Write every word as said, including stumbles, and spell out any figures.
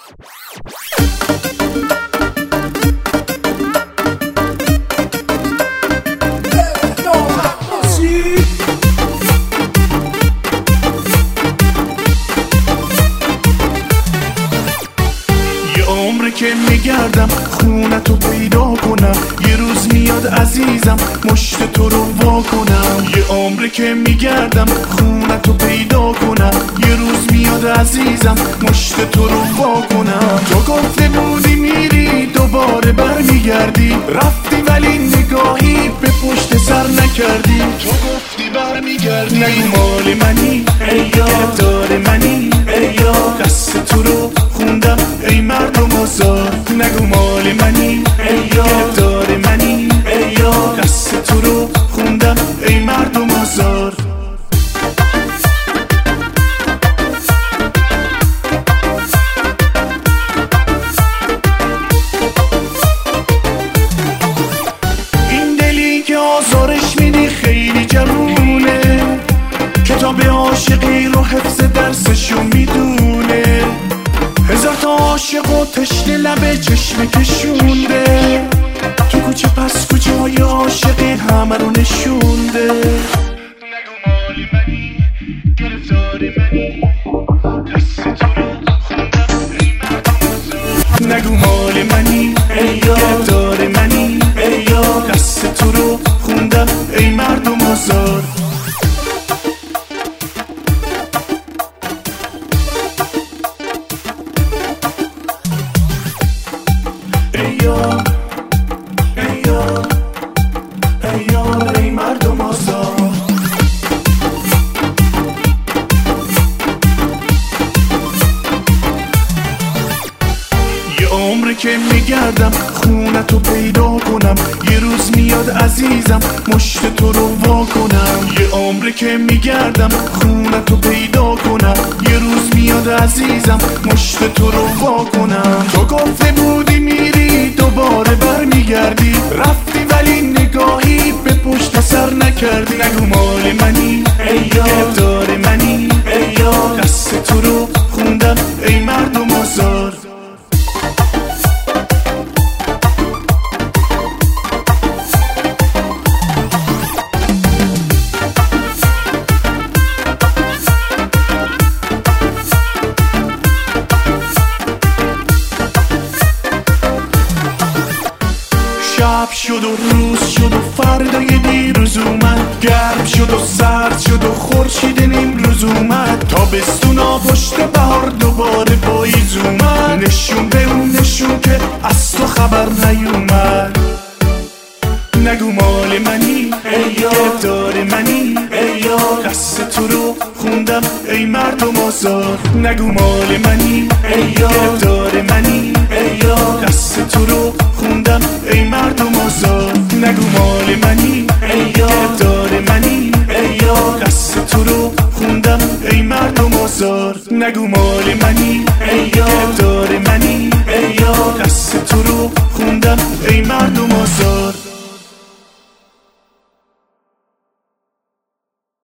که میگردم خونتو پیدا کنم، یه روز میاد عزیزم مشت تو رو وا کنم. یه عمره که میگردم خونتو پیدا کنم، یه روز میاد عزیزم مشت تو رو وا کنم. تو گفته بودی میری دوباره برمیگردی، رفتی ولی نگاهی به پشت سر نکردی. تو گفتی برمیگردی، نگو مال منی ای یار، دار منی ای یار، دست تو رو خوندم ای مردم آزار. نگو مال منی ای یار، دار منی ای یار، دست تو رو خوندم ای مردم آزار. این دلی که آزارش میدی خیلی جوونه، کتاب عاشقی رو حفظ درسشو میدونه. هزار تا عاشق و تشنه لبه چشم کشونده، تو کوچه پس کجای عاشقی همه رو نشونده. نگو مال منی گرفتار منی، دست تو رو خوندم ای مردم آزار. نگو مال منی ای یار، گرفتار منی ای یار، دست تو رو خوندم ای مردم آزار. ای یار ای یار ای یار، ای مردم آزار. یه عمره که میگردم خونتو پیدا کنم، یه روز میاد عزیزم مشت تو رو وا کنم. یه عمره که میگردم خونتو پیدا کنم، یه روز میاد عزیزم مشت تو رو وا کنم. تو گفته بودی میری دوباره برمیگردی، رفتی ولی نگاهی به پشت سر نکردی. نگو مال منی ای یار، دار منی ای یار، دست تو رو خوندم ای مردم آزار. شب شد و روز شد و فردای دیروز اومد، گرم شد و سرد شد و خورشید نیم روز اومد. تابستونا پشت بهار دوباره پاییز اومد، نشون به اون نشون که از تو خبر نیومد. نگو مال منی ای یار، دار منی ای یار، دست تو رو خوندم ای مردم آزار. نگو مال منی ای یار، دار منی ای یار، دست تو رو خوندم ای مردم آزار. نگو مال منی ای یار، دار منی ای یار، دست تو رو خوندم ای مردم آزار. نگو مال منی